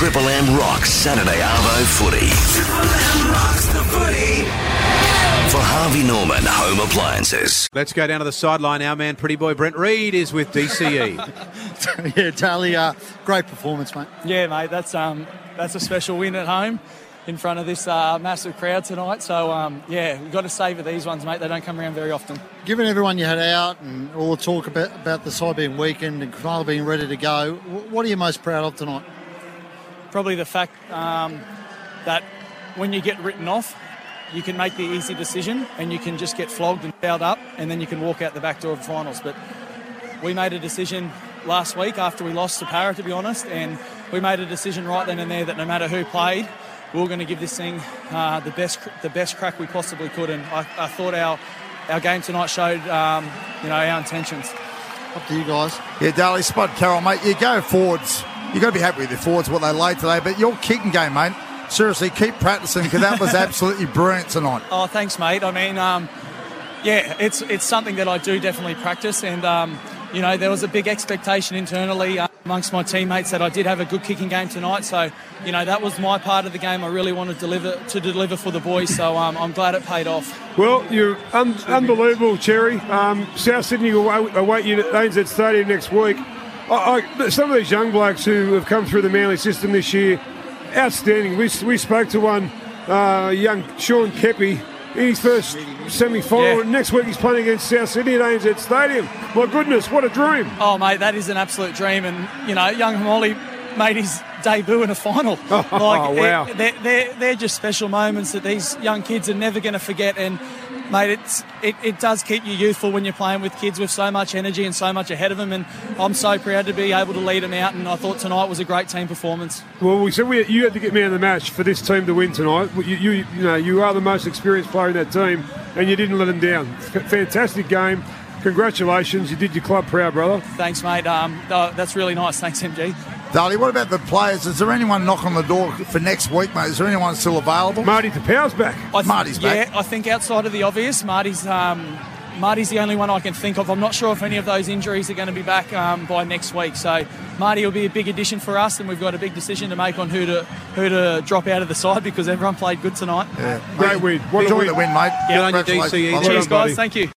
Triple M rocks Saturday Arvo footy. Triple M rocks the footy. For Harvey Norman Home Appliances. Let's go down to the sideline. Our man, pretty boy Brent Reid, is with DCE. Yeah, Daly, great performance, mate. Yeah, mate, that's a special win at home in front of this massive crowd tonight. So, we've got to savour these ones, mate. They don't come around very often. Given everyone you had out and all the talk about the side being weakened and Cronulla being ready to go, what are you most proud of tonight? Probably the fact that when you get written off, you can make the easy decision and you can just get flogged and fouled up and then you can walk out the back door of the finals. But we made a decision last week after we lost to Para, to be honest, and we made a decision right then and there that no matter who played, we were going to give this thing the best crack we possibly could. And I thought our game tonight showed our intentions. Up to you guys. Yeah, Daly, Spud Carroll, mate, you go forwards. You've got to be happy with your forwards, what they laid today, but your kicking game, mate, seriously, keep practicing because that was absolutely brilliant tonight. Oh, thanks, mate. I mean, it's something that I do definitely practice, and there was a big expectation internally amongst my teammates that I did have a good kicking game tonight. So, that was my part of the game. I really wanted to deliver for the boys. So I'm glad it paid off. Well, you're unbelievable, Cherry. South Sydney will await you at ANZ Stadium next week. Some of these young blokes who have come through the Manly system this year, outstanding. We spoke to one young Sean Kepi in his first semi-final. Yeah. Next week he's playing against South Sydney at ANZ Stadium. My goodness, what a dream. Oh, mate, that is an absolute dream. And, young Hamoli made his debut in a final. Wow. They're just special moments that these young kids are never going to forget. And, mate, it does keep you youthful when you're playing with kids with so much energy and so much ahead of them. And I'm so proud to be able to lead them out. And I thought tonight was a great team performance. Well, we said you had to get man of the match for this team to win tonight. You are the most experienced player in that team, and you didn't let them down. Fantastic game. Congratulations. You did your club proud, brother. Thanks, mate. That's really nice. Thanks, MG. Daly, what about the players? Is there anyone knocking on the door for next week, mate? Is there anyone still available? Marty Tapau's back. Marty's back. Yeah, I think outside of the obvious, Marty's the only one I can think of. I'm not sure if any of those injuries are going to be back by next week. So Marty will be a big addition for us, and we've got a big decision to make on who to drop out of the side because everyone played good tonight. Yeah. Great win. Enjoy the win, mate. Yeah, on your DCE. Cheers, guys. Thank you.